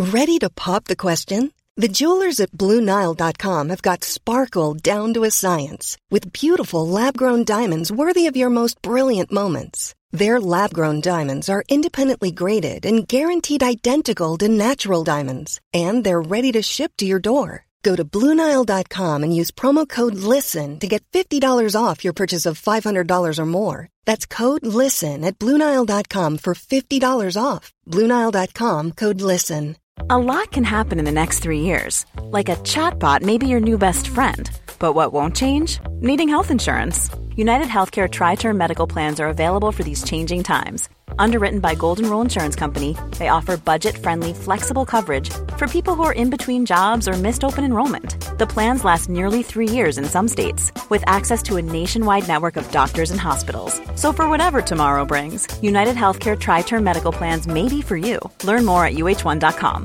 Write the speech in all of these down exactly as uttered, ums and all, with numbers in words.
Ready to pop the question? The jewelers at Blue Nile dot com have got sparkle down to a science with beautiful lab-grown diamonds worthy of your most brilliant moments. Their lab-grown diamonds are independently graded and guaranteed identical to natural diamonds, and they're ready to ship to your door. Go to Blue Nile dot com and use promo code LISTEN to get fifty dollars off your purchase of five hundred dollars or more. That's code LISTEN at Blue Nile dot com for fifty dollars off. Blue Nile dot com, code LISTEN. A lot can happen in the next three years. Like a chatbot may be your new best friend. But what won't change? Needing health insurance. United Healthcare Tri-Term Medical Plans are available for these changing times. Underwritten by Golden Rule Insurance Company, they offer budget-friendly, flexible coverage for people who are in between jobs or missed open enrollment. The plans last nearly three years in some states, with access to a nationwide network of doctors and hospitals. So for whatever tomorrow brings, United Healthcare Tri-Term Medical Plans may be for you. Learn more at U H one dot com.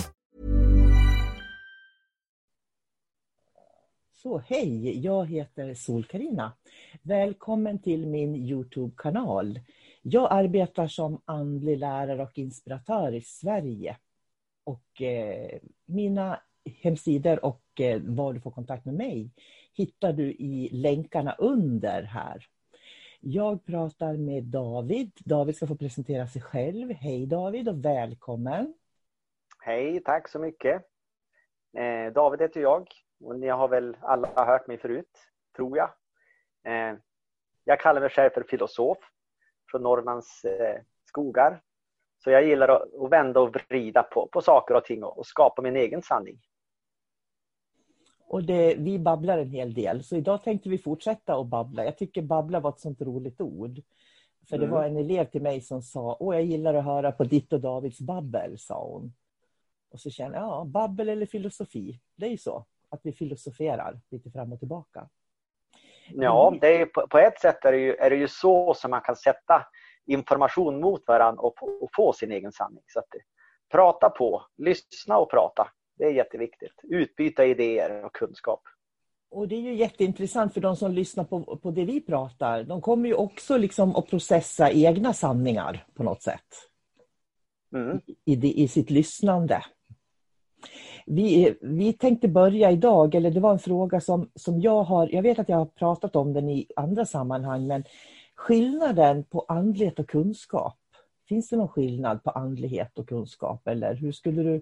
Så hej, jag heter Sol-Carina. Välkommen till min YouTube-kanal. Jag arbetar som andlig lärare och inspiratör i Sverige. Och eh, mina hemsidor och eh, var du får kontakt med mig hittar du i länkarna under här. Jag pratar med David. David ska få presentera sig själv. Hej David och välkommen. Hej, tack så mycket. Eh, David heter jag. Och ni har väl alla hört mig förut, tror jag. Eh, jag kallar mig själv för filosof från Norrlands eh, skogar. Så jag gillar att, att vända och vrida på, på saker och ting och, och skapa min egen sanning. Och det, vi babblar en hel del. Så idag tänkte vi fortsätta att babbla. Jag tycker babbla var ett sånt roligt ord. För det mm. var en elev till mig som sa, åh jag gillar att höra på ditt och Davids babbel, sa hon. Och så känner jag, ja, babbel eller filosofi, det är ju så. Att vi filosoferar lite fram och tillbaka. Ja, det är, på, på ett sätt är det, ju, är det ju så som man kan sätta information mot varandra och, och få sin egen sanning. Så att prata på, lyssna och prata. Det är jätteviktigt. Utbyta idéer och kunskap. Och det är ju jätteintressant för de som lyssnar på, på det vi pratar. De kommer ju också liksom att processa egna sanningar på något sätt. Mm. I, i, det, I sitt lyssnande. Vi, vi tänkte börja idag, eller det var en fråga som, som jag har, jag vet att jag har pratat om den i andra sammanhang, men skillnaden på andlighet och kunskap, finns det någon skillnad på andlighet och kunskap, eller hur skulle du?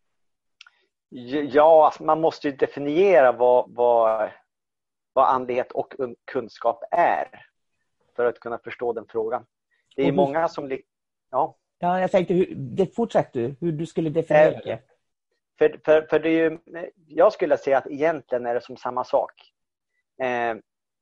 Ja, alltså man måste ju definiera vad, vad, vad andlighet och kunskap är för att kunna förstå den frågan. Det är hur, många som... Ja, ja jag tänkte, hur, det, fortsätt du, hur du skulle definiera det. För, för, för det är ju, jag skulle säga att egentligen är det som samma sak. Eh,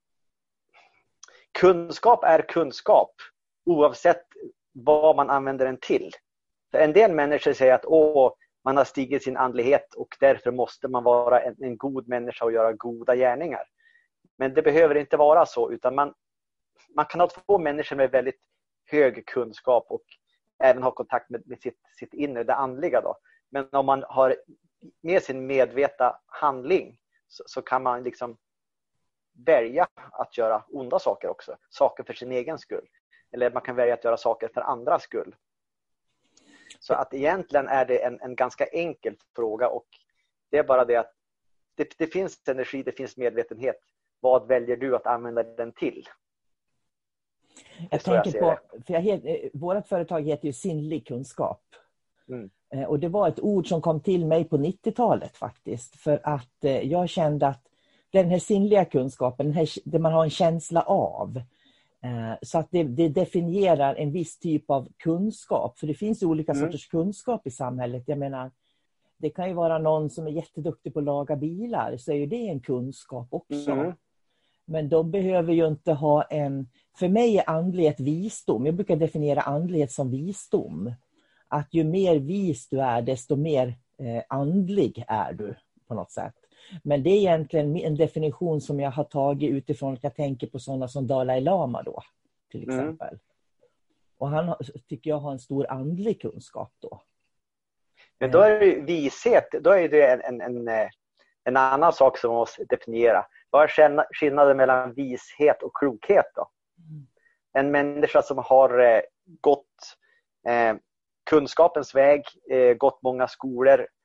kunskap är kunskap oavsett vad man använder den till. För en del människor säger att åh, man har stigit sin andlighet och därför måste man vara en, en god människa och göra goda gärningar. Men det behöver inte vara så, utan man, man kan ha två människor med väldigt hög kunskap och även ha kontakt med, med sitt, sitt inre, det andliga då. Men om man har med sin medvetna handling så, så kan man liksom välja att göra onda saker också. Saker för sin egen skull. Eller man kan välja att göra saker för andras skull. Så att egentligen är det en, en ganska enkel fråga. Och det är bara det att det, det finns energi, det finns medvetenhet. Vad väljer du att använda den till? Jag tänker jag på, för jag het, vårt företag heter ju sinnlig kunskap. Mm. Och det var ett ord som kom till mig på nittiotalet faktiskt. För att jag kände att den här sinnliga kunskapen, den här, det man har en känsla av. Så att det, det definierar en viss typ av kunskap. För det finns ju olika mm. sorters kunskap i samhället. Jag menar, det kan ju vara någon som är jätteduktig på att laga bilar. Så är ju det en kunskap också. Mm. Men de behöver ju inte ha en... För mig är andlighet visdom. Jag brukar definiera andlighet som visdom. Att ju mer vis du är, desto mer eh, andlig är du på något sätt. Men det är egentligen en definition som jag har tagit utifrån att jag tänker på sådana som Dalai Lama då, till exempel. Mm. Och han tycker jag har en stor andlig kunskap då. Men då är det vishet, då är det en, en, en, en annan sak som man måste definiera. Vad är skillnaden mellan vishet och klokhet då? Mm. En människa som har eh, gått... Eh, kunskapens väg, eh, gått många skolor,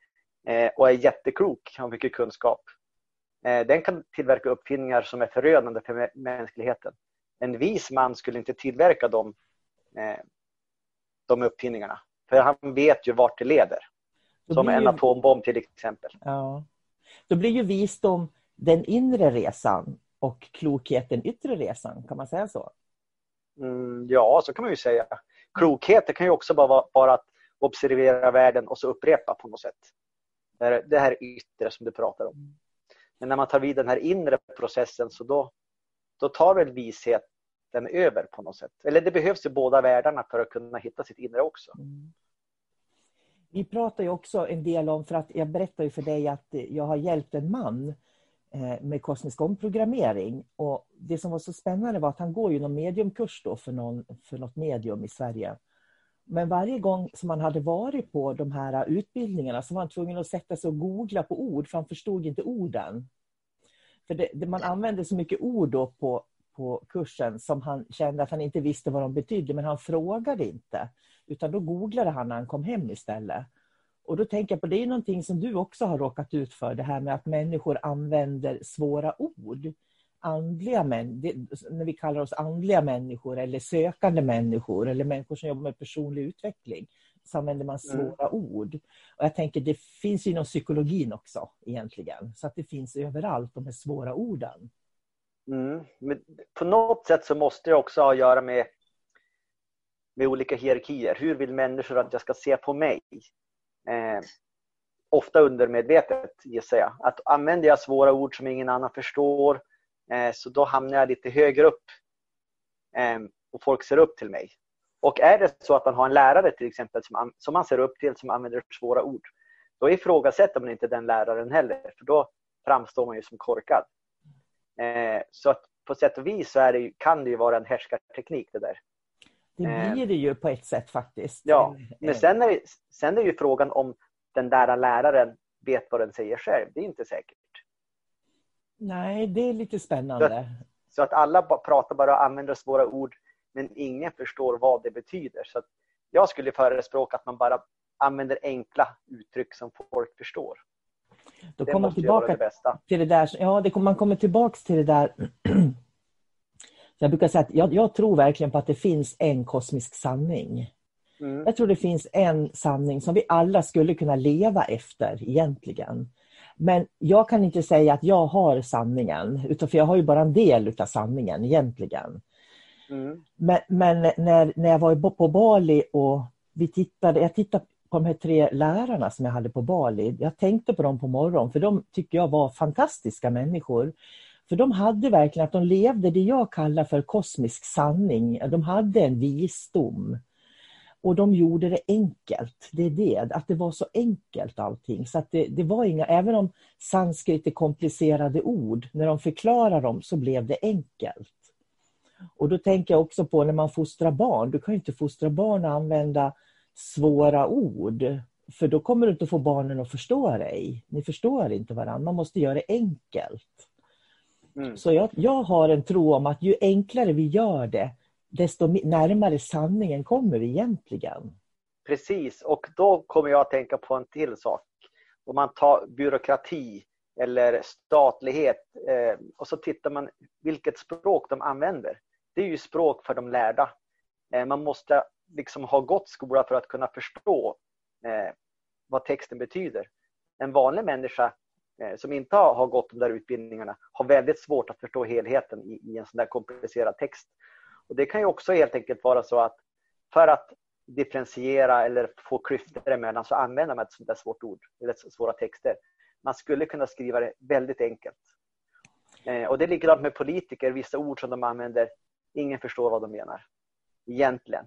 eh, och är jätteklok, har mycket kunskap. Eh, den kan tillverka uppfinningar som är förödande för mänskligheten. En vis man skulle inte tillverka de, eh, de uppfinningarna. För han vet ju vart det leder. Som en ju... atombomb till exempel. Ja. Då blir ju visdom den inre resan och klokhet den yttre resan. Kan man säga så? Mm, ja, så kan man ju säga. Klokhet det kan ju också bara vara, vara att observera världen och så upprepa på något sätt. Det här, det här yttre som du pratar om. Men när man tar vid den här inre processen så då, då tar väl visheten över på något sätt. Eller det behövs ju båda världarna för att kunna hitta sitt inre också. Mm. Vi pratar ju också en del om, för att jag berättar ju för dig att jag har hjälpt en man med kosmisk omprogrammering. Och det som var så spännande var att han går ju någon mediumkurs då för, någon, för något medium i Sverige. Men varje gång som han hade varit på de här utbildningarna så var han tvungen att sätta sig och googla på ord, för han förstod inte orden. För det, det man använde så mycket ord då på, på kursen som han kände att han inte visste vad de betydde, men han frågade inte. Utan då googlade han när han kom hem istället. Och då tänker jag på, det är någonting som du också har råkat ut för, det här med att människor använder svåra ord. Andliga män, det, när vi kallar oss andliga människor eller sökande människor eller människor som jobbar med personlig utveckling, så använder man svåra mm. ord. Och jag tänker, det finns ju inom psykologin också egentligen, så att det finns överallt de här svåra orden. Mm. Men på något sätt så måste det också ha att göra med, med olika hierarkier. Hur vill människor att jag ska se på mig? Eh, ofta undermedvetet gissar jag. Att använder jag svåra ord som ingen annan förstår, eh, så då hamnar jag lite högre upp eh, och folk ser upp till mig. Och är det så att man har en lärare till exempel som, som man ser upp till, som använder svåra ord, då ifrågasätter man inte den läraren heller, för då framstår man ju som korkad. Eh, så att på sätt och vis så är det, kan det ju vara en härskarteknik det där. Det blir det ju på ett sätt faktiskt. Ja, men sen är, sen är ju frågan om den där läraren vet vad den säger själv. Det är inte säkert. Nej, det är lite spännande. Så att, så att alla pratar bara och använder svåra ord, men ingen förstår vad det betyder. Så att jag skulle förespråka att man bara använder enkla uttryck som folk förstår. Då kommer man tillbaka det till det där. Ja, det kommer, man kommer tillbaka till det där. Jag brukar säga att jag, jag tror verkligen på att det finns en kosmisk sanning. Mm. Jag tror det finns en sanning som vi alla skulle kunna leva efter egentligen. Men jag kan inte säga att jag har sanningen, utan för jag har ju bara en del av sanningen egentligen. Mm. Men, men när, när jag var på Bali och vi tittade, jag tittade på de här tre lärarna som jag hade på Bali. Jag tänkte på dem på morgonen, för de tycker jag var fantastiska människor. För de hade verkligen att de levde det jag kallar för kosmisk sanning. De hade en visdom. Och de gjorde det enkelt. Det är det. Att det var så enkelt allting. Så att det, det var inga, även om sanskrit är komplicerade ord, när de förklarar dem så blev det enkelt. Och då tänker jag också på när man fostrar barn. Du kan ju inte fostra barn och använda svåra ord. För då kommer du inte få barnen att förstå dig. Ni förstår inte varandra. Man måste göra det enkelt. Mm. Så jag, jag har en tro om att ju enklare vi gör det, desto närmare sanningen kommer vi egentligen. Precis, och då kommer jag att tänka på en till sak. Om man tar byråkrati eller statlighet eh, och så tittar man vilket språk de använder. Det är ju språk för de lärda. Eh, man måste liksom ha gått skola för att kunna förstå eh, vad texten betyder. En vanlig människa eh, som inte har, har gått de där utbildningarna har väldigt svårt att förstå helheten i, i en sån där komplicerad text. Och det kan ju också helt enkelt vara så att för att differentiera eller få klyftor emellan så använder man ett sånt där svårt ord eller svåra texter. Man skulle kunna skriva det väldigt enkelt. Eh, och det är likadant med politiker. Vissa ord som de använder, ingen förstår vad de menar. Egentligen.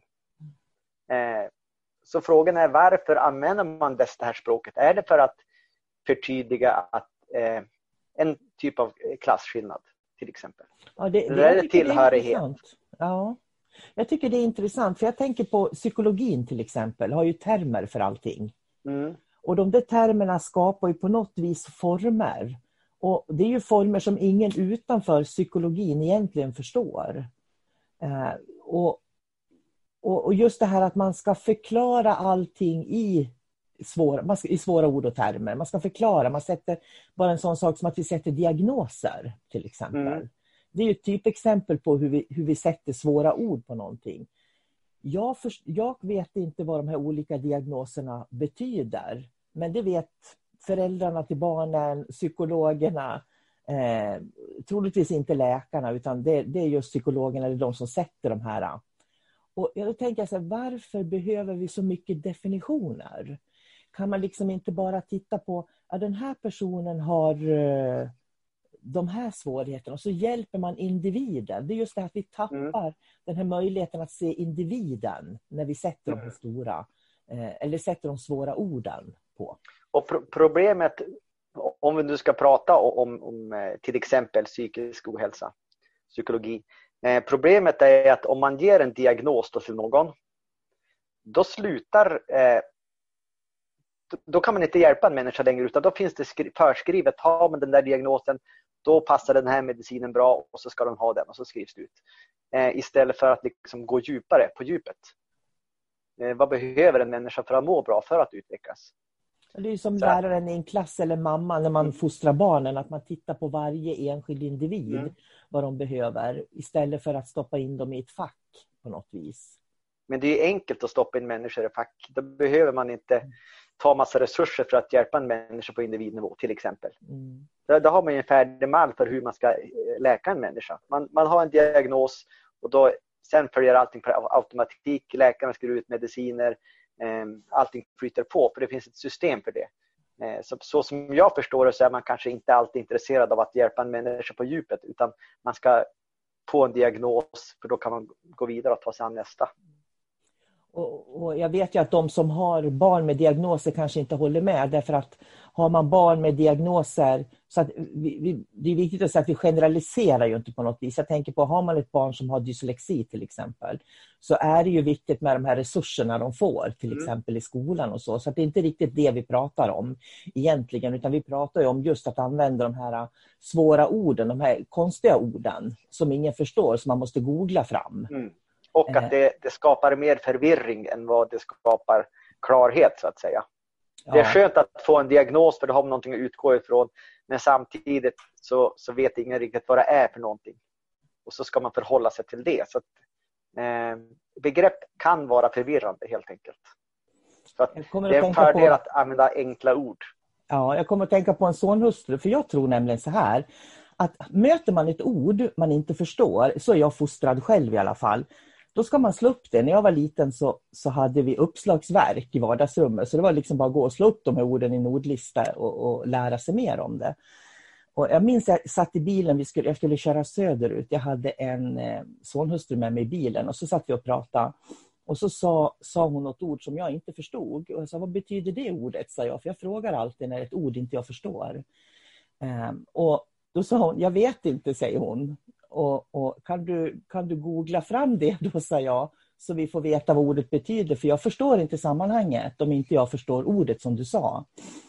Eh, så frågan är, varför använder man det här språket? Är det för att förtydliga att eh, en typ av klasskillnad till exempel? Ja, det, det, det är tillhörighet. Det är ja. Jag tycker det är intressant, för jag tänker på psykologin till exempel, har ju termer för allting. Mm. Och de där termerna skapar ju på något vis former. Och det är ju former som ingen utanför psykologin egentligen förstår. Eh, och, och, och just det här att man ska förklara allting i svåra, man ska, i svåra ord och termer. Man ska förklara, man sätter bara en sån sak som att vi sätter diagnoser till exempel. Mm. Det är ju ett typexempel på hur vi, hur vi sätter svåra ord på någonting. Jag, för, jag vet inte vad de här olika diagnoserna betyder. Men det vet föräldrarna till barnen, psykologerna, eh, troligtvis inte läkarna, utan det, det är just psykologerna eller de som sätter de här. Och jag tänker så här, varför behöver vi så mycket definitioner? Kan man liksom inte bara titta på att den här personen har eh, de här svårigheterna och så hjälper man individen. Det är just det att vi tappar mm. den här möjligheten att se individen när vi sätter mm. de stora eh, eller sätter de svåra orden på. Och pro- problemet, om vi nu ska prata om, om till exempel psykisk ohälsa, psykologi. Eh, problemet är att om man ger en diagnos till någon, då slutar, eh, då kan man inte hjälpa en människa längre, utan då finns det skri- förskrivet, har man den där diagnosen, då passar den här medicinen bra och så ska de ha den och så skrivs det ut. Eh, istället för att liksom gå djupare på djupet. Eh, vad behöver en människa för att må bra, för att utvecklas? Det är ju som läraren i en klass eller mamma när man mm. fostrar barnen, att man tittar på varje enskild individ, mm. vad de behöver, istället för att stoppa in dem i ett fack på något vis. Men det är enkelt att stoppa in människor i fack. Då behöver man inte ta massa resurser för att hjälpa en människa på individnivå till exempel. Mm. Då, då har man ju en färdig mall för hur man ska läka en människa. Man, man har en diagnos och då, sen följer allting på automatik. Läkarna skriver ut mediciner. Allting flyter på, för det finns ett system för det. Så, så som jag förstår det så är man kanske inte alltid intresserad av att hjälpa en människa på djupet, utan man ska få en diagnos, för då kan man gå vidare och ta sig an nästa. Och, och jag vet ju att de som har barn med diagnoser kanske inte håller med, därför att har man barn med diagnoser, så att vi, vi, det är viktigt att säga att vi generaliserar ju inte på något vis. Jag tänker på, har man ett barn som har dyslexi till exempel, så är det ju viktigt med de här resurserna de får till mm. exempel i skolan och så. Så att det är inte riktigt det vi pratar om egentligen, utan vi pratar ju om just att använda de här svåra orden, de här konstiga orden som ingen förstår, som man måste googla fram. Mm. Och att det, det skapar mer förvirring än vad det skapar klarhet så att säga. Ja. Det är skönt att få en diagnos, för då har man någonting att utgå ifrån. Men samtidigt så, så vet ingen riktigt vad det är för någonting. Och så ska man förhålla sig till det. Så att, eh, begrepp kan vara förvirrande helt enkelt. Så att det är en fördel på... att använda enkla ord. Ja, jag kommer att tänka på en sonhustru. För jag tror nämligen så här, att möter man ett ord man inte förstår, så är jag fostrad själv i alla fall. Då ska man slå upp det. När jag var liten så, så hade vi uppslagsverk i vardagsrummet. Så det var liksom bara att gå och slå upp de här orden i en ordlista och, och lära sig mer om det. Och jag minns att jag satt i bilen, vi skulle, jag skulle köra söderut. Jag hade en eh, sonhustru med mig i bilen och så satt vi och pratade. Och så sa, sa hon något ord som jag inte förstod. Och jag sa, vad betyder det ordet? Sa jag, för jag frågar alltid när ett ord inte jag förstår. Um, och då sa hon, jag vet inte, säger hon. Och, och kan, du, kan du googla fram det då, sa jag, så vi får veta vad ordet betyder, för jag förstår inte sammanhanget om inte jag förstår ordet som du sa.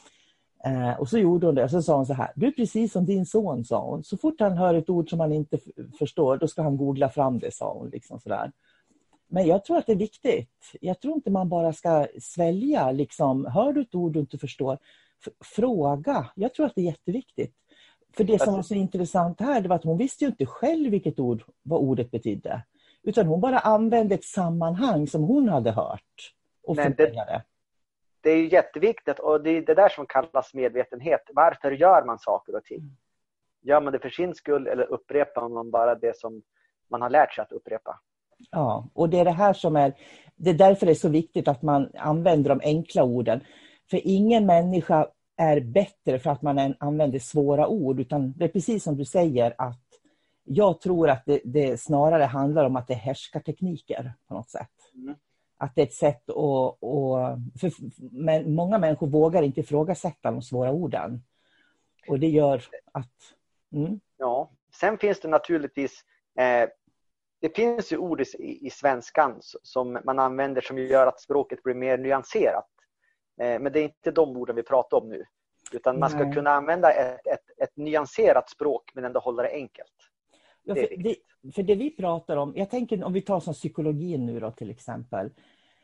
Eh, och så gjorde hon det, och så sa hon så här, du är precis som din son, sa hon. Så fort han hör ett ord som han inte f- förstår, då ska han googla fram det, sa hon. Liksom sådär. Men jag tror att det är viktigt. Jag tror inte man bara ska svälja, liksom, hör du ett ord du inte förstår, f- fråga. Jag tror att det är jätteviktigt. För det som var så intressant här, det var att hon visste ju inte själv vilket ord, vad ordet betydde. Utan hon bara använde ett sammanhang som hon hade hört. Och Men det, det är ju jätteviktigt, och det är det där som kallas medvetenhet. Varför gör man saker och ting? Gör man det för sin skull, eller upprepar man bara det som man har lärt sig att upprepa? Ja, och det är det här som är, det är därför det är så viktigt att man använder de enkla orden. För ingen människa är bättre för att man använder svåra ord, utan det är precis som du säger, att jag tror att det, det snarare handlar om att det är härskartekniker på något sätt. Mm. Att det är ett sätt att, att för, men många människor vågar inte ifrågasätta de svåra orden. Och det gör att... Mm. Ja, sen finns det naturligtvis eh, det finns ju ord i, i svenskan som man använder som gör att språket blir mer nyanserat. Men det är inte de orden vi pratar om nu. Utan man ska Nej. kunna använda ett, ett, ett nyanserat språk, men ändå hålla det enkelt. Ja, för, det, för det vi pratar om, jag tänker om vi tar som psykologin nu då till exempel.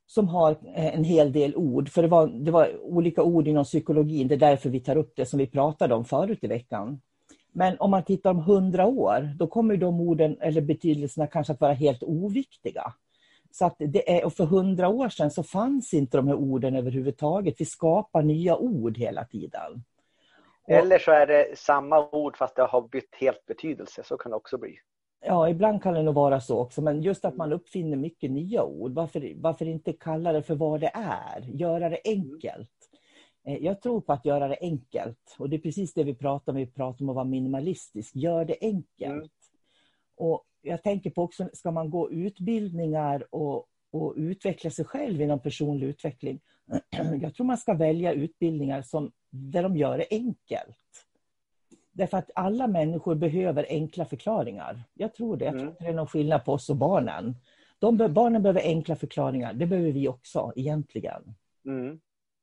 som har en hel del ord. För det var, det var olika ord inom psykologin. Det är därför vi tar upp det som vi pratade om förut i veckan. Men om man tittar om hundra år, då kommer de orden eller betydelserna kanske att vara helt oviktiga. Så att det är, och för hundra år sedan så fanns inte de här orden överhuvudtaget. Vi skapar nya ord hela tiden. Och, eller så är det samma ord fast det har bytt helt betydelse. Så kan det också bli. Ja, ibland kan det nog vara så också. Men just att man uppfinner mycket nya ord. Varför, varför inte kalla det för vad det är? Göra det enkelt. Jag tror på att göra det enkelt. Och det är precis det vi pratar om. Vi pratar om att vara minimalistisk. Gör det enkelt. Mm. Och jag tänker på också, ska man gå utbildningar och, och utveckla sig själv inom personlig utveckling. Jag tror man ska välja utbildningar som, där de gör det enkelt. Därför att alla människor behöver enkla förklaringar. Jag tror det. Jag tror att det är någon skillnad på oss och barnen. De, barnen behöver enkla förklaringar. Det behöver vi också egentligen. Mm.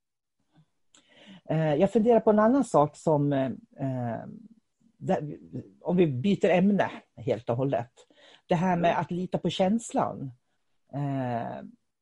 Jag funderar på en annan sak som, eh, där, om vi byter ämne helt och hållet. Det här med att lita på känslan. Eh,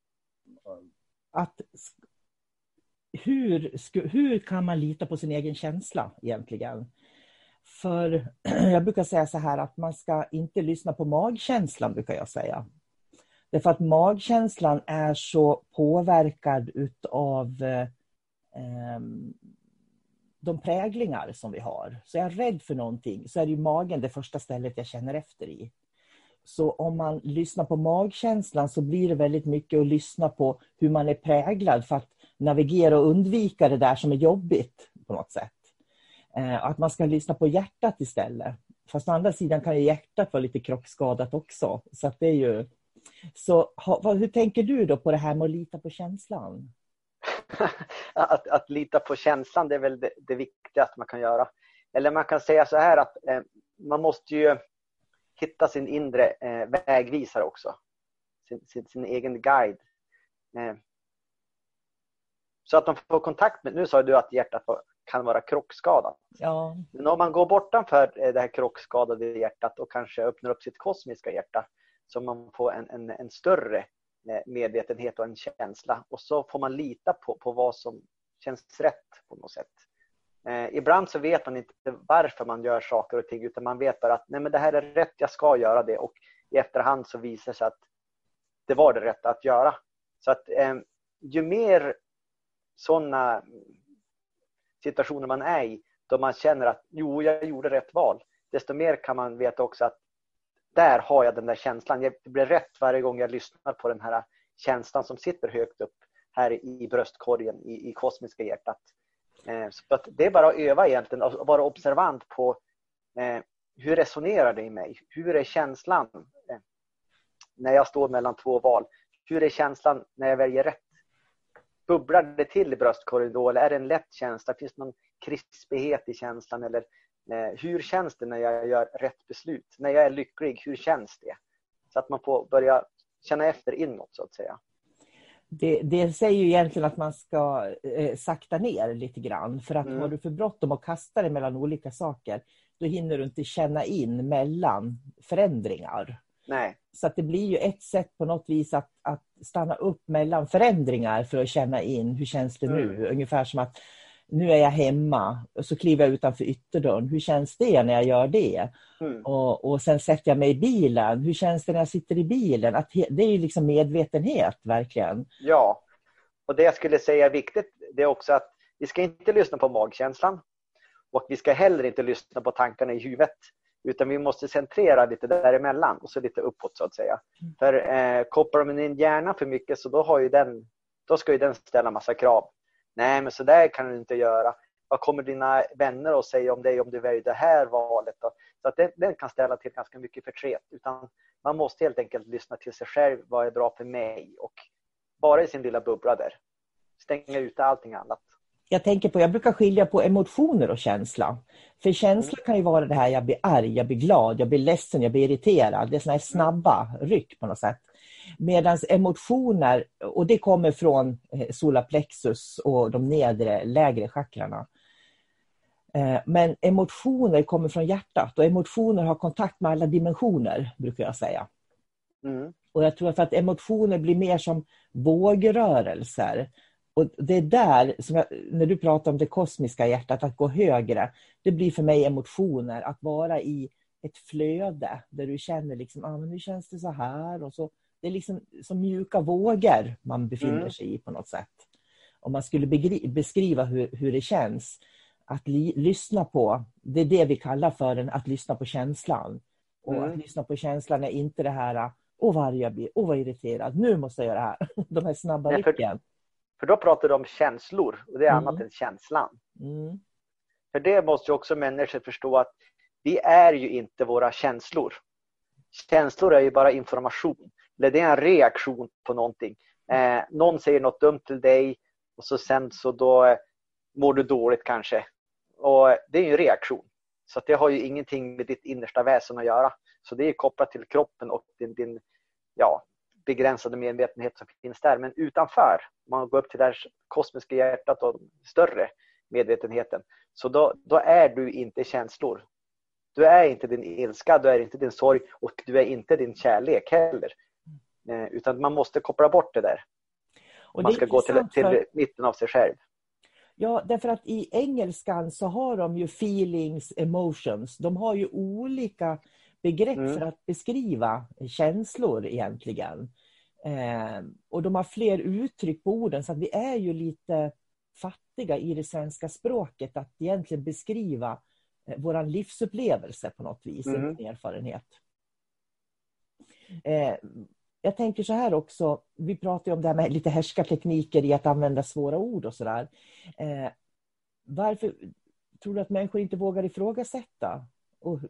att, hur, hur kan man lita på sin egen känsla egentligen? För jag brukar säga så här att man ska inte lyssna på magkänslan, brukar jag säga. Därför att magkänslan är så påverkad utav eh, de präglingar som vi har. Så är jag rädd för någonting så är det ju magen det första stället jag känner efter i. Så om man lyssnar på magkänslan så blir det väldigt mycket att lyssna på hur man är präglad för att navigera och undvika det där som är jobbigt på något sätt. Eh, att man ska lyssna på hjärtat istället. Fast å andra sidan kan ju hjärtat vara lite krockskadat också. Så att det är ju... Så ha, hur tänker du då på det här med att lita på känslan? att, att lita på känslan, det är väl det, det viktigaste man kan göra. Eller man kan säga så här att eh, man måste ju hitta sin inre eh, vägvisare också. Sin, sin, sin egen guide. Eh, så att de får kontakt med... Nu sa du att hjärtat kan vara krockskadat. Ja. Men om man går bortanför det här krockskadade hjärtat och kanske öppnar upp sitt kosmiska hjärta så man får en, en, en större medvetenhet och en känsla. Och så får man lita på, på vad som känns rätt på något sätt. Eh, ibland så vet man inte varför man gör saker och ting utan man vet bara att nej, men det här är rätt, jag ska göra det. Och i efterhand så visar sig att det var det rätta att göra. Så att eh, ju mer sådana situationer man är i då man känner att jo, jag gjorde rätt val. Desto mer kan man veta också att där har jag den där känslan. Det blir rätt varje gång jag lyssnar på den här känslan som sitter högt upp här i bröstkorgen, i, i kosmiska hjärtat. Eh, så att det är bara att öva egentligen och vara observant på eh, hur resonerar det i mig? Hur är känslan eh, när jag står mellan två val? Hur är känslan när jag väljer rätt? Bubblar det till i bröstkorgen då? Eller är det en lätt känsla? Finns det någon krispighet i känslan? Eller eh, hur känns det när jag gör rätt beslut? När jag är lycklig, hur känns det? Så att man får börja känna efter inåt så att säga. Det, det säger ju egentligen att man ska eh, sakta ner lite grann. För att mm. har du för bråttom och kastar dig mellan olika saker, då hinner du inte känna in mellan förändringar. Nej. Så att det blir ju ett sätt på något vis att, att stanna upp mellan förändringar för att känna in hur känns det nu. Mm. Ungefär som att nu är jag hemma och så kliver jag utanför ytterdörren. Hur känns det när jag gör det? Mm. Och, och sen sätter jag mig i bilen. Hur känns det när jag sitter i bilen? Att det är ju liksom medvetenhet verkligen. Ja, och det jag skulle säga är viktigt det är också att vi ska inte lyssna på magkänslan. Och vi ska heller inte lyssna på tankarna i huvudet. Utan vi måste centrera lite däremellan och så lite uppåt så att säga. Mm. För eh, kopplar man in hjärnan för mycket så då, har ju den, då ska ju den ställa massa krav. Nej men så där kan du inte göra. Vad kommer dina vänner att säga om dig om du väljer det här valet då? Så att den, den kan ställa till ganska mycket förtret. Utan man måste helt enkelt lyssna till sig själv. Vad är bra för mig? Och bara i sin lilla bubbla där. Stänga ut allting annat. Jag tänker på, jag brukar skilja på emotioner och känsla. För känsla kan ju vara det här, jag blir arg, jag blir glad, jag blir ledsen, jag blir irriterad. Det är såna här snabba ryck på något sätt. Medan emotioner, och det kommer från solarplexus och de nedre, lägre chakrarna. Men emotioner kommer från hjärtat och emotioner har kontakt med alla dimensioner, brukar jag säga. Mm. Och jag tror för att emotioner blir mer som vågrörelser. Och det är där, som jag, när du pratar om det kosmiska hjärtat, att gå högre, det blir för mig emotioner, att vara i ett flöde där du känner liksom, ah, men nu känns det så här, och så. Det är liksom som mjuka vågor man befinner mm. sig i på något sätt. Om man skulle begri- beskriva hur, hur det känns att li- lyssna på, det är det vi kallar för en, att lyssna på känslan. Och mm. att lyssna på känslan är inte det här, åh vad jag blir, åh vad irriterad, nu måste jag göra det här. De här snabba Nej, rycken. För, för då pratar du om känslor, och det är mm. annat än känslan. Mm. För det måste ju också människor förstå, att vi är ju inte våra känslor. Känslor är ju bara information. Eller det är en reaktion på någonting. Eh, någon säger något dumt till dig, och så sen så då eh, mår du dåligt kanske. Och det är ju en reaktion. Så att det har ju ingenting med ditt innersta väsen att göra. Så det är kopplat till kroppen och din, din ja, begränsade medvetenhet som finns där. Men utanför, man går upp till det här kosmiska hjärtat och större medvetenheten. Så då, då är du inte känslor. Du är inte din ilska, du är inte din sorg, och du är inte din kärlek heller. Eh, utan man måste koppla bort det där. Och man ska gå till, till för... mitten av sig själv. Ja, därför att i engelskan så har de ju feelings, emotions. De har ju olika begrepp mm. för att beskriva känslor egentligen. Eh, och de har fler uttryck på orden, så att vi är ju lite fattiga i det svenska språket att egentligen beskriva eh, våran livsupplevelse på något vis, mm. en erfarenhet. Eh, jag tänker så här också, vi pratar ju om det här med lite härskartekniker i att använda svåra ord och sådär. Eh, varför tror du att människor inte vågar ifrågasätta? Och,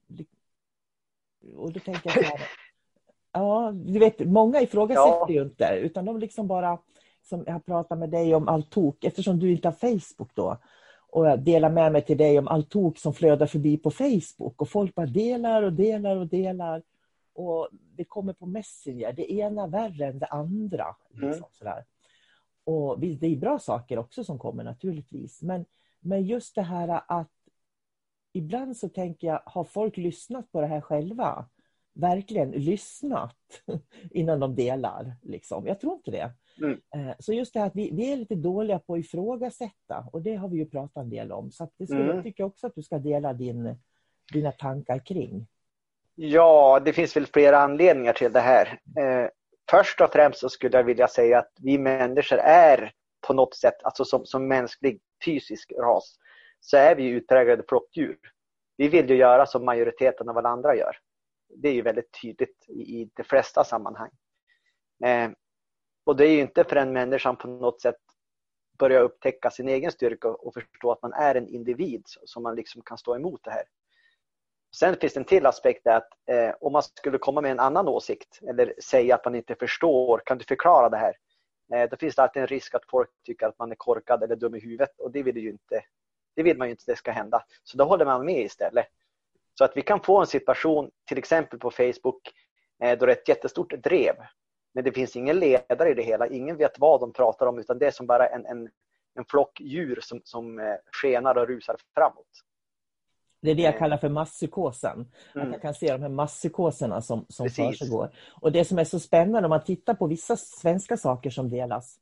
och då tänker jag så här, ja, du vet, många ifrågasätter ja. ju inte, utan de liksom bara, som jag pratar med dig om allt tok, eftersom du inte har Facebook då, och jag delar med mig till dig om allt tok som flödar förbi på Facebook, och folk bara delar och delar och delar. Och det kommer på Messenger, det ena värre än det andra. Liksom, mm. sådär. Och det är bra saker också som kommer naturligtvis. Men, men just det här att ibland så tänker jag, har folk lyssnat på det här själva? Verkligen lyssnat innan de delar. Liksom. Jag tror inte det. Mm. Så just det här att vi, vi är lite dåliga på att ifrågasätta. Och det har vi ju pratat en del om. Så att det skulle mm. jag tycka också att du ska dela din, dina tankar kring. Ja, det finns väl flera anledningar till det här. Eh, först och främst så skulle jag vilja säga att vi människor är på något sätt, alltså som, som mänsklig fysisk ras, så är vi utpräglade flockdjur. Vi vill ju göra som majoriteten av alla andra gör. Det är ju väldigt tydligt i, i de flesta sammanhang. Eh, och det är ju inte för en människa på något sätt börja upptäcka sin egen styrka och förstå att man är en individ som man liksom kan stå emot det här. Sen finns det en till aspekt att eh, om man skulle komma med en annan åsikt eller säga att man inte förstår, kan du förklara det här? Eh, då finns det alltid en risk att folk tycker att man är korkad eller dum i huvudet, och det vill, ju inte, det vill man ju inte det ska hända. Så då håller man med istället. Så att vi kan få en situation, till exempel på Facebook, eh, då det är ett jättestort drev. Men det finns ingen ledare i det hela, ingen vet vad de pratar om, utan det är som bara en, en, en flock djur som, som eh, skenar och rusar framåt. Det är det jag kallar för masspsykosen. Mm. Att jag kan se de här masspsykoserna som, som försiggår. Och det som är så spännande om man tittar på vissa svenska saker som delas,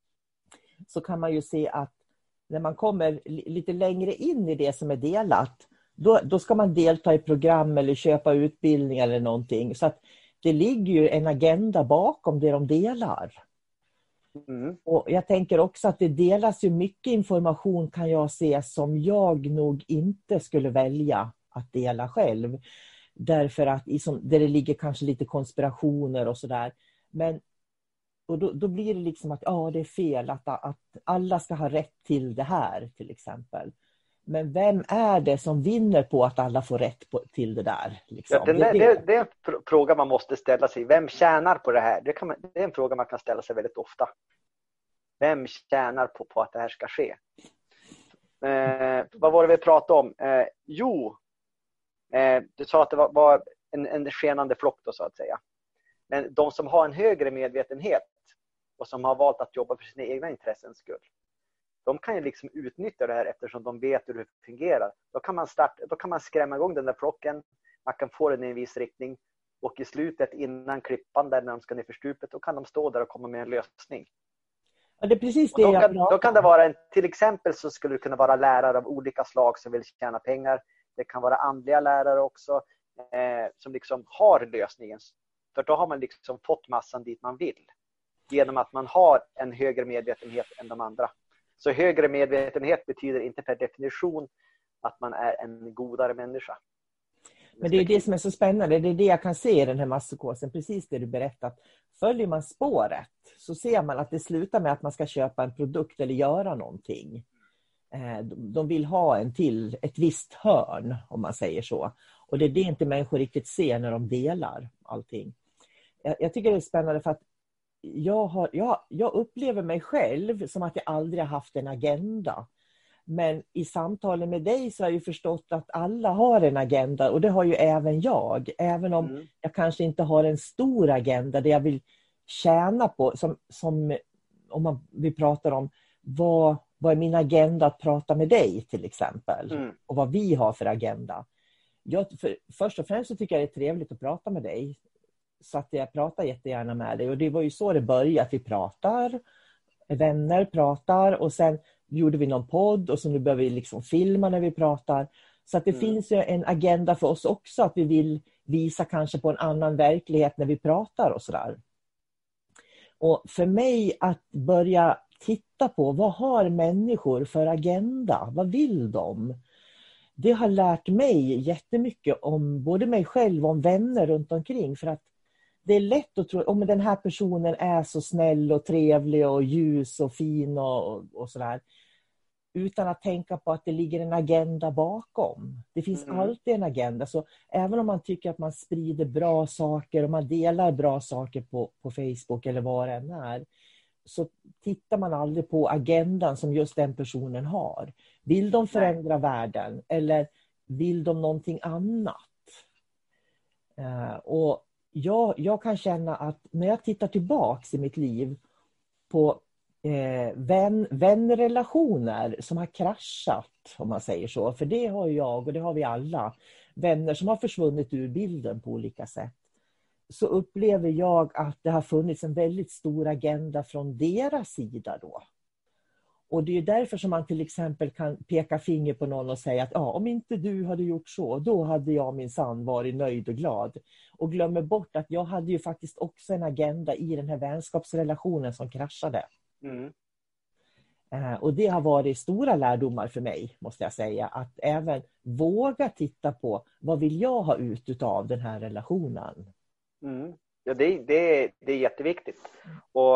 så kan man ju se att när man kommer lite längre in i det som är delat, då, då ska man delta i program eller köpa utbildning eller någonting. Så att det ligger ju en agenda bakom det de delar. Mm. Och jag tänker också att det delas ju mycket information, kan jag se, som jag nog inte skulle välja att dela själv. Därför att i som, där det ligger kanske lite konspirationer och sådär. Men och då, då blir det liksom att ja, det är fel att, att alla ska ha rätt till det här till exempel. Men vem är det som vinner på att alla får rätt på, till det där? Liksom? Ja, det, det, det, det är en fråga man måste ställa sig. Vem tjänar på det här? Det, kan man, det är en fråga man kan ställa sig väldigt ofta. Vem tjänar på, på att det här ska ske? Eh, vad var det vi pratade om? Eh, jo, eh, du sa att det var, var en, en skenande flock då, så att säga. Men de som har en högre medvetenhet och som har valt att jobba för sina egna intressens skull, de kan ju liksom utnyttja det här eftersom de vet hur det fungerar. Då kan man, starta, då kan man skrämma igång den där flocken. Man kan få den i en viss riktning. Och i slutet innan klippan där när de ska ner för stupet, då kan de stå där och komma med en lösning. Ja, det är precis det då, jag kan, då kan det vara en, till exempel så skulle det kunna vara lärare av olika slag som vill tjäna pengar. Det kan vara andliga lärare också eh, som liksom har lösningen. För då har man liksom fått massan dit man vill. Genom att man har en högre medvetenhet än de andra. Så högre medvetenhet betyder inte per definition att man är en godare människa. Men det är det som är så spännande. Det är det jag kan se i den här masspsykosen. Precis det du berättat. Följer man spåret så ser man att det slutar med att man ska köpa en produkt eller göra någonting. De vill ha en till, ett visst hörn om man säger så. Och det är det inte människor riktigt ser när de delar allting. Jag tycker det är spännande för att jag, har, jag, jag upplever mig själv som att jag aldrig har haft en agenda. Men i samtalen med dig så har jag ju förstått att alla har en agenda. Och det har ju även jag. Även om mm. jag kanske inte har en stor agenda där jag vill tjäna på. Som, som om man, vi pratar om vad, vad är min agenda att prata med dig till exempel. Mm. Och vad vi har för agenda. Jag, för, först och främst så tycker jag det är trevligt att prata med dig. Så att jag pratar jättegärna med dig. Och det var ju så det började. Att vi pratar. Vänner pratar. Och sen gjorde vi någon podd. Och så nu börjar vi liksom filma när vi pratar. Så att det mm. finns ju en agenda för oss också. Att vi vill visa kanske på en annan verklighet när vi pratar och sådär. Och för mig att börja titta på. Vad har människor för agenda? Vad vill de? Det har lärt mig jättemycket om både mig själv och om vänner runt omkring. För att det är lätt att tro om den här personen är så snäll och trevlig och ljus och fin och, och sådär. Utan att tänka på att det ligger en agenda bakom. Det finns mm. alltid en agenda. Så även om man tycker att man sprider bra saker och man delar bra saker på, på Facebook eller vad det än är. Så tittar man aldrig på agendan som just den personen har. Vill de förändra Nej. världen eller vill de någonting annat? Uh, och jag, jag kan känna att när jag tittar tillbaks i mitt liv på eh, vän, vänrelationer som har kraschat, om man säger så. För det har jag och det har vi alla. Vänner som har försvunnit ur bilden på olika sätt. Så upplever jag att det har funnits en väldigt stor agenda från deras sida då. Och det är därför som man till exempel kan peka finger på någon och säga att ja, om inte du hade gjort så, då hade jag minsann varit nöjd och glad. Och glömmer bort att jag hade ju faktiskt också en agenda i den här vänskapsrelationen som kraschade. Mm. Uh, och det har varit stora lärdomar för mig, måste jag säga. Att även våga titta på vad vill jag ha ut av den här relationen. Mm. Ja, det, det, det är jätteviktigt. Och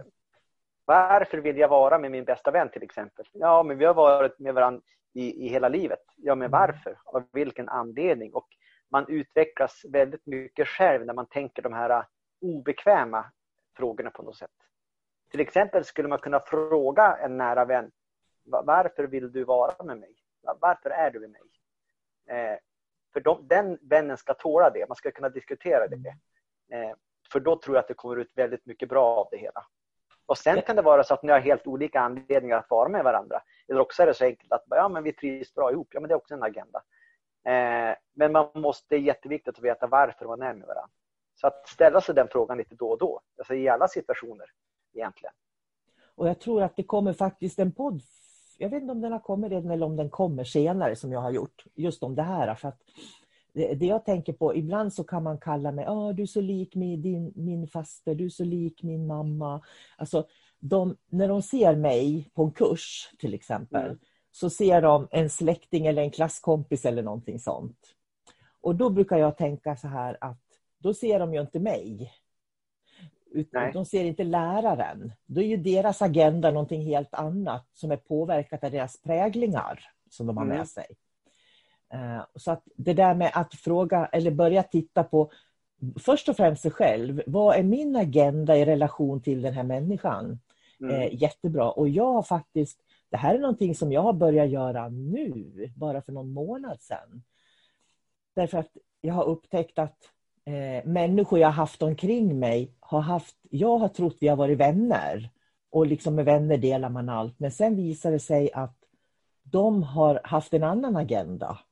varför vill jag vara med min bästa vän till exempel? Ja, men vi har varit med varandra i, i hela livet. Ja, men varför? Av vilken anledning? Och man utvecklas väldigt mycket själv när man tänker de här obekväma frågorna på något sätt. Till exempel skulle man kunna fråga en nära vän: varför vill du vara med mig? Varför är du med mig? Eh, för de, den vännen ska tåla det. Man ska kunna diskutera det. Eh, för då tror jag att det kommer ut väldigt mycket bra av det hela. Och sen kan det vara så att ni har helt olika anledningar att vara med varandra. Eller också är det så enkelt att ja, men vi trivs bra ihop. Ja, men det är också en agenda. Eh, men man måste, det är jätteviktigt att veta varför man är med varandra. Så att ställa sig den frågan lite då och då. Alltså i alla situationer egentligen. Och jag tror att det kommer faktiskt en podd. Jag vet inte om den har kommit redan eller om den kommer senare som jag har gjort. Just om det här. För att det, det jag tänker på, ibland så kan man kalla mig, ah, du är så lik min, din, min faster, du är så lik min mamma. Alltså, de, när de ser mig på en kurs till exempel, mm. så ser de en släkting eller en klasskompis eller någonting sånt. Och då brukar jag tänka så här att då ser de ju inte mig. Utan de ser inte läraren. Då är ju deras agenda någonting helt annat som är påverkat av deras präglingar som de har med mm. sig. Uh, så att det där med att fråga eller börja titta på först och främst sig själv. Vad är min agenda i relation till den här människan? Mm. Uh, jättebra. Och jag har faktiskt, det här är någonting som jag har börjat göra nu. Bara för någon månad sedan. Därför att jag har upptäckt att eh, människor jag har haft omkring mig har haft, jag har trott vi har varit vänner. Och liksom med vänner delar man allt. Men sen visar det sig att de har haft en annan agenda.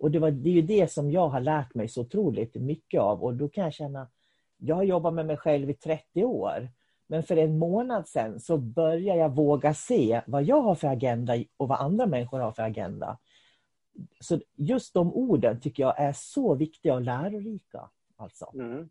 Och det, var, det är ju det som jag har lärt mig så otroligt mycket av. Och då kan jag känna, jag har jobbat med mig själv i trettio år. Men för en månad sedan så börjar jag våga se vad jag har för agenda och vad andra människor har för agenda. Så just de orden tycker jag är så viktiga och lärorika. Alltså. Mm.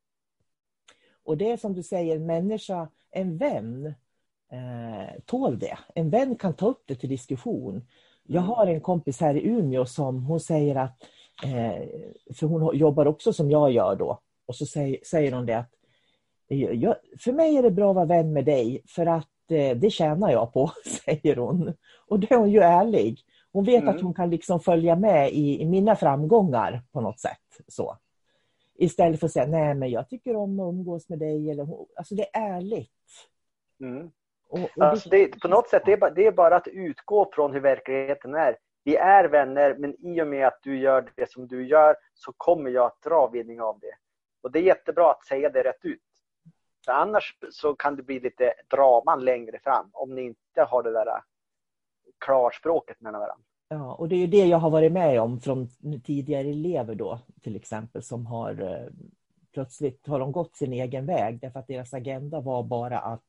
Och det är som du säger, en människa, en vän eh, tål det. En vän kan ta upp det till diskussion. Jag har en kompis här i Umeå som hon säger att, eh, för hon jobbar också som jag gör då. Och så säger, säger hon det att, jag, för mig är det bra att vara vän med dig för att eh, det tjänar jag på, säger hon. Och då är hon ju ärlig. Hon vet mm. att hon kan liksom följa med i, i mina framgångar på något sätt. Så. Istället för att säga, nej men jag tycker om att umgås med dig. Eller, alltså det är ärligt. Mm. Och, och alltså det, på något sätt det är, bara, det är bara att utgå från hur verkligheten är. Vi är vänner, men i och med att du gör det som du gör så kommer jag att dra vinning av det. Och det är jättebra att säga det rätt ut. För annars så kan det bli lite draman längre fram om ni inte har det där klarspråket mellan varandra. Ja, och det är ju det jag har varit med om från tidigare elever då till exempel som har eh, plötsligt har de gått sin egen väg därför att deras agenda var bara att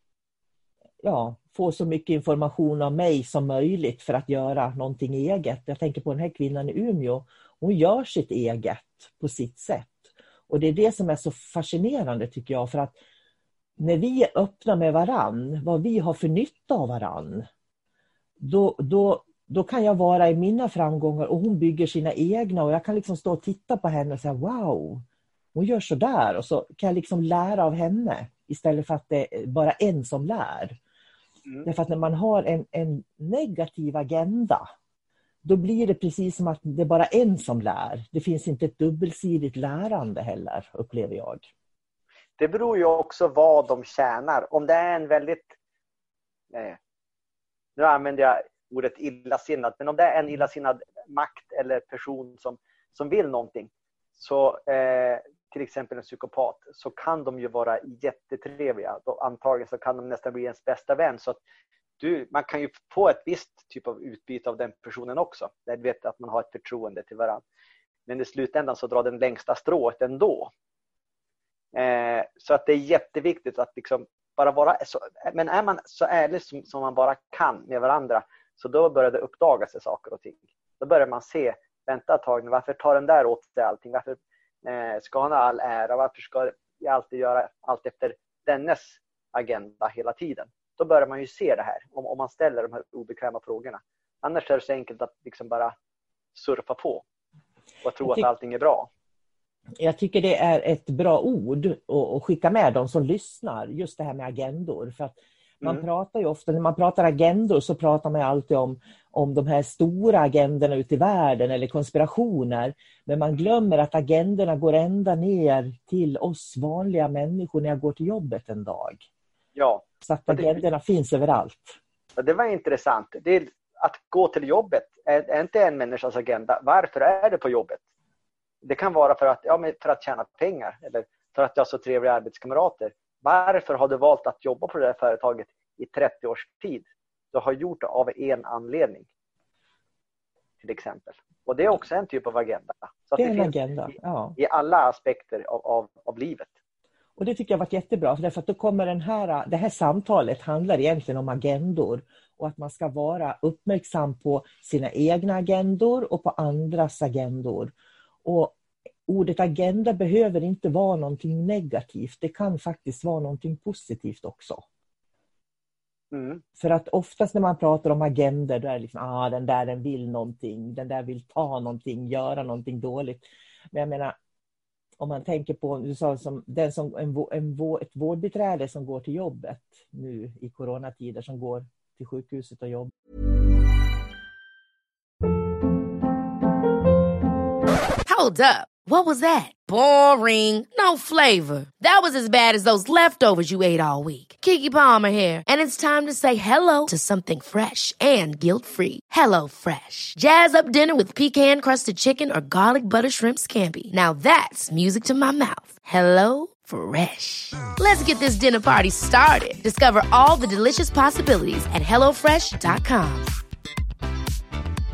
ja, få så mycket information av mig som möjligt för att göra någonting eget. Jag tänker på den här kvinnan i Umeå. Hon gör sitt eget på sitt sätt. Och det är det som är så fascinerande tycker jag. För att när vi är öppna med varann, vad vi har för nytta av varann. Då, då, då kan jag vara i mina framgångar och hon bygger sina egna. Och jag kan liksom stå och titta på henne och säga wow, hon gör så där. Och så kan jag liksom lära av henne istället för att det är bara en som lär. Mm. Därför att när man har en, en negativ agenda, då blir det precis som att det är bara en som lär. Det finns inte ett dubbelsidigt lärande heller, upplever jag. Det beror ju också vad de tjänar. Om det är en väldigt, eh, nu använder jag ordet illasinnad, men om det är en illasinnad makt eller person som, som vill någonting, så eh, till exempel en psykopat, så kan de ju vara jättetrevliga. Då, antagligen så kan de nästan bli ens bästa vän. Så att du, man kan ju få ett visst typ av utbyte av den personen också. Jag vet att man har ett förtroende till varandra. Men i slutändan så drar den längsta strået ändå. Eh, så att det är jätteviktigt att liksom bara vara så, men är man så ärlig som, som man bara kan med varandra, så då börjar det uppdaga sig saker och ting. Då börjar man se, vänta ett tag, varför tar den där åt sig allting? Varför eh, ska han ha all ära? Varför ska jag alltid göra allt efter dennes agenda hela tiden? Då börjar man ju se det här, om, om man ställer de här obekväma frågorna. Annars är det så enkelt att liksom bara surfa på och tro att allting är bra. Jag tycker det är ett bra ord att skicka med de som lyssnar, just det här med agendor. För att man mm. pratar ju ofta, när man pratar agendor så pratar man alltid om, om de här stora agendorna ute i världen eller konspirationer. Men man glömmer att agendorna går ända ner till oss vanliga människor när jag går till jobbet en dag. Ja. Så att agendorna det, finns överallt. Ja, det var intressant. Det är att gå till jobbet är, är inte en människas agenda. Varför är det på jobbet? Det kan vara för att, ja, för att tjäna pengar eller för att jag har så trevliga arbetskamrater. Varför har du valt att jobba på det här företaget i trettio års tid? Du har gjort det av en anledning. Till exempel. Och det är också en typ av agenda. Så att det är det en agenda, i, ja. I alla aspekter av, av, av livet. Och det tycker jag har varit jättebra. För därför att då kommer den här, det här samtalet handlar egentligen om agendor. Och att man ska vara uppmärksam på sina egna agendor och på andras agendor. Och ordet agenda behöver inte vara någonting negativt. Det kan faktiskt vara någonting positivt också. Mm. För att oftast när man pratar om agender, då är det liksom, ah, den där den vill någonting. Den där vill ta någonting, göra någonting dåligt. Men jag menar, om man tänker på, du sa som, den som, en, en, ett vårdbiträde som går till jobbet nu i coronatider, som går till sjukhuset och jobbar. Hold up. What was that? Boring. No flavor. That was as bad as those leftovers you ate all week. Keke Palmer here, and it's time to say hello to something fresh and guilt-free. Hello Fresh. Jazz up dinner with pecan-crusted chicken or garlic butter shrimp scampi. Now that's music to my mouth. Hello Fresh. Let's get this dinner party started. Discover all the delicious possibilities at hello fresh dot com.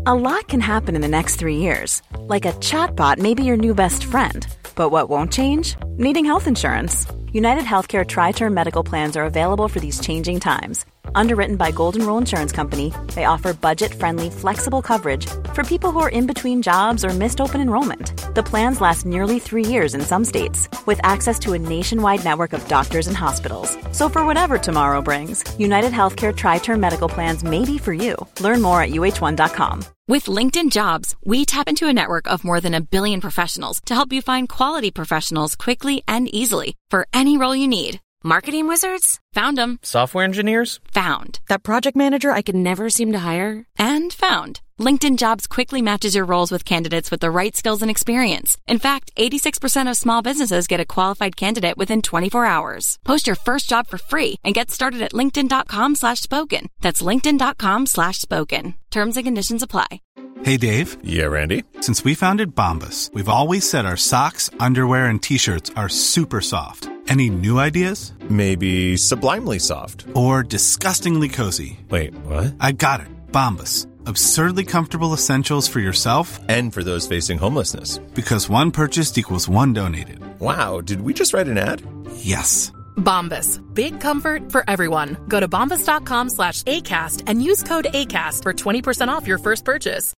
A lot can happen in the next three years. Like a chatbot may be your new best friend. But what won't change? Needing health insurance. United Healthcare Tri-Term Medical Plans are available for these changing times. Underwritten by Golden Rule Insurance Company, they offer budget-friendly, flexible coverage for people who are in between jobs or missed open enrollment. The plans last nearly three years in some states, with access to a nationwide network of doctors and hospitals. So for whatever tomorrow brings, United Healthcare Tri-Term Medical Plans may be for you. Learn more at U H one dot com. With LinkedIn Jobs, we tap into a network of more than a billion professionals to help you find quality professionals quickly and easily for any role you need. Marketing wizards? Found them. Software engineers? Found. That project manager I could never seem to hire? And found. LinkedIn Jobs quickly matches your roles with candidates with the right skills and experience. In fact, eighty-six percent of small businesses get a qualified candidate within twenty-four hours. Post your first job for free and get started at linkedin.com slash spoken. That's linkedin.com slash spoken. Terms and conditions apply. Hey, Dave. Yeah, Randy. Since we founded Bombas, we've always said our socks, underwear, and T-shirts are super soft. Any new ideas? Maybe sublimely soft. Or disgustingly cozy. Wait, what? I got it. Bombas. Absurdly comfortable essentials for yourself and for those facing homelessness. Because one purchased equals one donated. Wow, did we just write an ad? Yes. Bombas. Big comfort for everyone. Go to bombas.com slash ACAST and use code ACAST for twenty percent off your first purchase.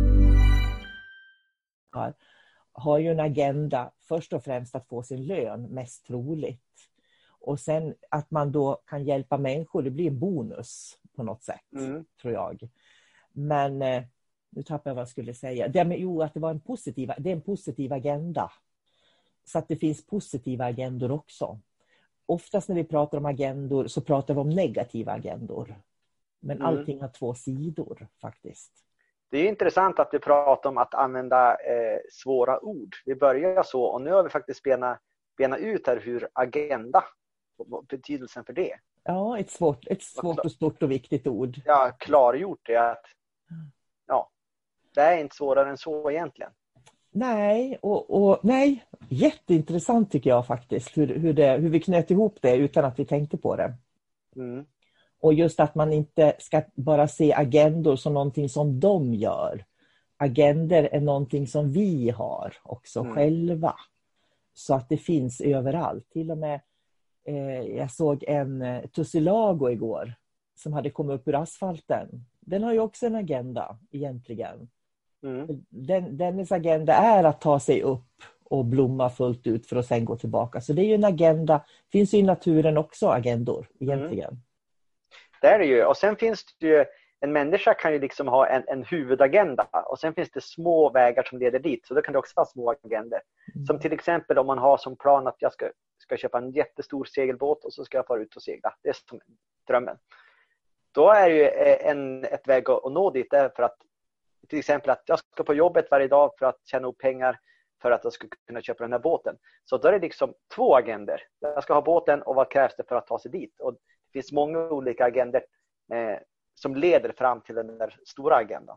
Har ju en agenda först och främst att få sin lön, mest troligt. Och sen att man då kan hjälpa människor, det blir en bonus på något sätt, mm. tror jag. Men eh, nu tappar jag vad jag skulle säga. Det med, jo, att det var en positiv, det är en positiv agenda. Så att det finns positiva agendor också. Oftast när vi pratar om agendor så pratar vi om negativa agendor. Men mm. allting har två sidor faktiskt. Det är intressant att vi pratar om att använda eh, svåra ord. Vi börjar så och nu har vi faktiskt bena, bena ut här hur agenda, betydelsen för det. Ja, ett svårt, ett svårt och stort och viktigt ord. Ja, klargjort det att ja, det är inte svårare än så egentligen. Nej, och, och nej, jätteintressant tycker jag faktiskt hur, hur, det, hur vi knöt ihop det utan att vi tänkte på det. Mm. Och just att man inte ska bara se agendor som någonting som de gör. Agender är någonting som vi har också mm. själva. Så att det finns överallt. Till och med eh, jag såg en eh, tussilago igår som hade kommit upp ur asfalten. Den har ju också en agenda egentligen. Mm. Den, dennes agenda är att ta sig upp och blomma fullt ut för att sen gå tillbaka. Så det är ju en agenda. Det finns ju i naturen också agendor egentligen. Mm. Det är det ju. Och sen finns det ju, en människa kan ju liksom ha en, en huvudagenda. Och sen finns det små vägar som leder dit. Så då kan det också vara små agender. Mm. Som till exempel om man har som plan att jag ska, ska köpa en jättestor segelbåt och så ska jag fara ut och segla. Det är som drömmen. Då är ju en, ett väg att nå dit är för att till exempel att jag ska på jobbet varje dag för att tjäna upp pengar för att jag ska kunna köpa den här båten. Så då är det liksom två agender. Jag ska ha båten och vad krävs det för att ta sig dit. Och det finns många olika agender eh, som leder fram till den där stora agendan.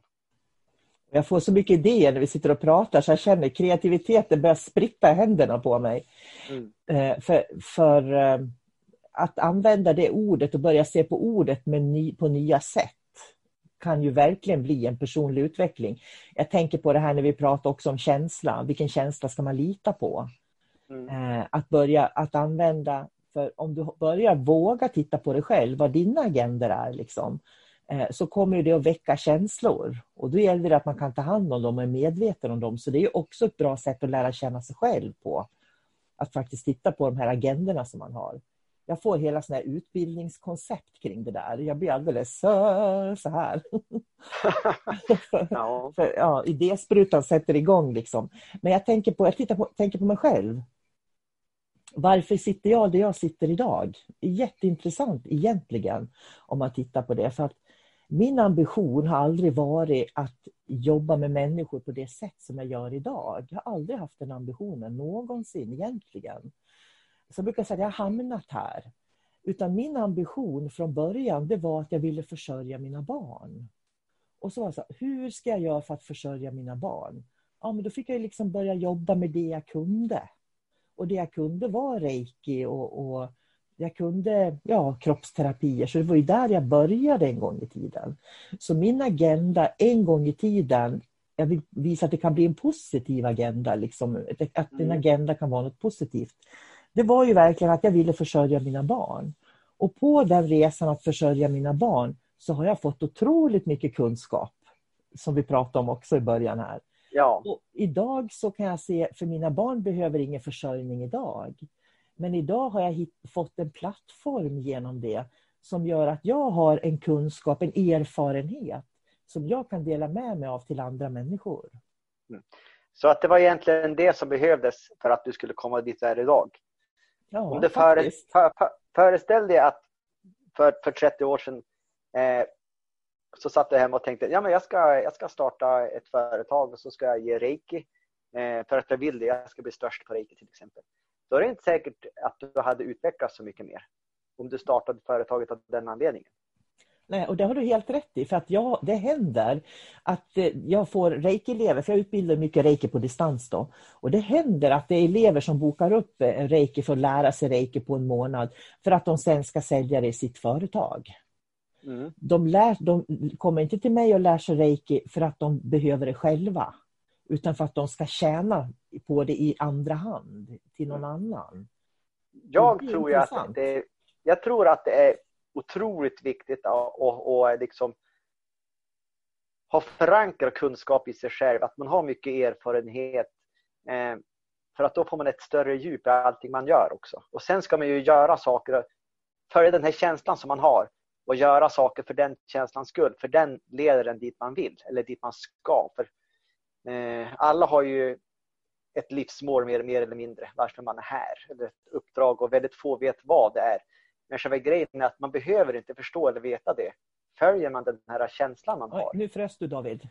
Jag får så mycket idéer när vi sitter och pratar så jag känner kreativiteten börjar spricka i händerna på mig. Mm. Eh, för för eh, att använda det ordet och börja se på ordet med ny, på nya sätt kan ju verkligen bli en personlig utveckling. Jag tänker på det här när vi pratar också om känsla. Vilken känsla ska man lita på? Mm. Eh, att börja att använda, för om du börjar våga titta på dig själv, vad dina agender är liksom, eh, så kommer det att väcka känslor. Och då gäller det att man kan ta hand om dem och är medveten om dem. Så det är ju också ett bra sätt att lära känna sig själv på. Att faktiskt titta på de här agenderna som man har. Jag får hela sån här utbildningskoncept kring det där. Jag blir alldeles så, så här. ja. För, ja, idésprutan sätter igång liksom. Men jag tänker på, jag tittar på, tänker på mig själv. Varför sitter jag där jag sitter idag? Jätteintressant egentligen om man tittar på det. För att min ambition har aldrig varit att jobba med människor på det sätt som jag gör idag. Jag har aldrig haft den ambitionen någonsin egentligen. Så jag brukar säga att jag har hamnat här. Utan min ambition från början det var att jag ville försörja mina barn. Och så var det så här, hur ska jag göra för att försörja mina barn? Ja, men då fick jag liksom börja jobba med det jag kunde. Och det jag kunde var reiki och, och Jag kunde ja, kroppsterapier, så det var ju där jag började en gång i tiden. Så min agenda en gång i tiden, jag vill visa att det kan bli en positiv agenda, liksom, att en agenda kan vara något positivt. Det var ju verkligen att jag ville försörja mina barn. Och på den resan att försörja mina barn så har jag fått otroligt mycket kunskap, som vi pratade om också i början här. Ja. Och idag så kan jag se, för mina barn behöver ingen försörjning idag. Men idag har jag hit, fått en plattform genom det som gör att jag har en kunskap, en erfarenhet som jag kan dela med mig av till andra människor. Mm. Så att det var egentligen det som behövdes för att du skulle komma dit där idag. Ja, Om du före, för, för, föreställ dig att för, för trettio år sedan eh, så satt jag hemma och tänkte ja, men jag, ska, jag ska starta ett företag och så ska jag ge reiki eh, för att jag vill det. Jag ska bli störst på reiki till exempel. Då är det inte säkert att du hade utvecklats så mycket mer om du startade företaget av den anledningen. Nej, och det har du helt rätt i, för att jag, det händer att jag får reiki-elever, för jag utbildar mycket reiki på distans då. Och det händer att det är elever som bokar upp en reiki för att lära sig reiki på en månad för att de sen ska sälja det i sitt företag. Mm. De, lär, de kommer inte till mig och lär sig reiki för att de behöver det själva, utan för att de ska tjäna på det i andra hand till någon annan. Jag tror, jag, att det, jag tror att det är otroligt viktigt att och, och liksom ha förankrat kunskap i sig själv, att man har mycket erfarenhet, eh, för att då får man ett större djup i allting man gör också. Och sen ska man ju göra saker för den här känslan som man har och göra saker för den känslans skull, för den leder den dit man vill eller dit man ska. För eh, alla har ju ett livsmål mer, mer eller mindre, varför man är här, eller ett uppdrag, och väldigt få vet vad det är. Men själva grejen är att man behöver inte förstå eller veta det. Följer man den här känslan man har. Oj, nu frös du, David.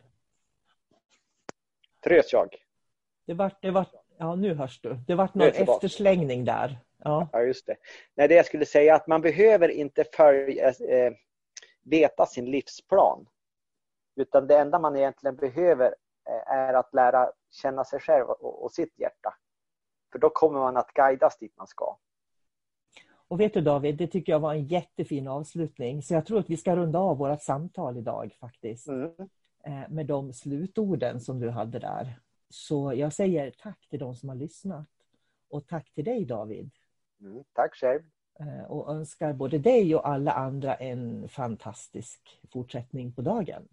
Frös jag? Det var, det var, ja, nu hörs du. Det var någon efterslängning där. Ja. Ja, just det. Nej, det jag skulle säga att man behöver inte följa, eh, veta sin livsplan. Utan det enda man egentligen behöver eh, är att lära känna sig själv och, och sitt hjärta. För då kommer man att guidas dit man ska. Och vet du, David, det tycker jag var en jättefin avslutning. Så jag tror att vi ska runda av vårt samtal idag faktiskt. Mm. Eh, med de slutorden som du hade där. Så jag säger tack till de som har lyssnat. Och tack till dig, David. Mm, tack själv. Eh, och önskar både dig och alla andra en fantastisk fortsättning på dagen.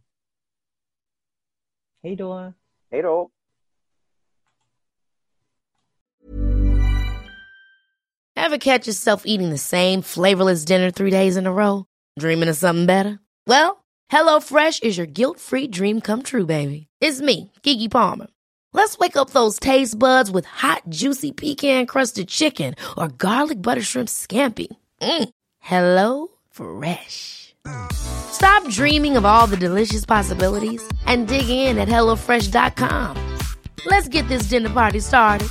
Hej då. Hej då. Ever catch yourself eating the same flavorless dinner three days in a row? Dreaming of something better? Well, HelloFresh is your guilt-free dream come true, baby. It's me, Keke Palmer. Let's wake up those taste buds with hot, juicy pecan-crusted chicken or garlic butter shrimp scampi. Mm. Hello Fresh. Stop dreaming of all the delicious possibilities and dig in at hello fresh dot com. Let's get this dinner party started.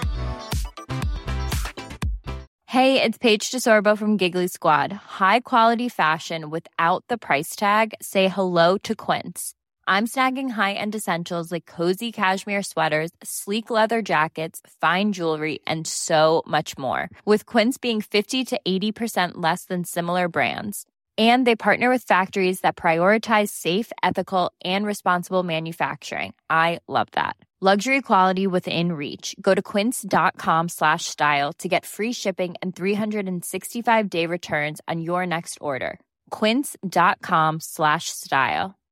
Hey, it's Paige DeSorbo from Giggly Squad. High quality fashion without the price tag. Say hello to Quince. I'm snagging high-end essentials like cozy cashmere sweaters, sleek leather jackets, fine jewelry, and so much more. With Quince being fifty to eighty percent less than similar brands. And they partner with factories that prioritize safe, ethical, and responsible manufacturing. I love that. Luxury quality within reach. Go to quince.com slash style to get free shipping and three sixty-five day returns on your next order. Quince.com slash style.